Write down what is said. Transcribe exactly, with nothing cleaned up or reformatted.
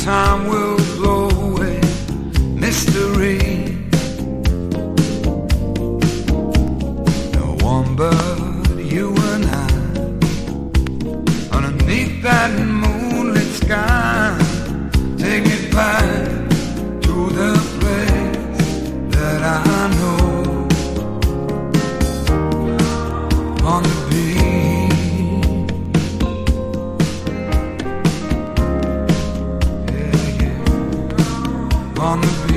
time will blow away mystery. No one but you and I, underneath that moonlit sky. Take me back to the place that I know, on the beach. Yeah, yeah. On the beach.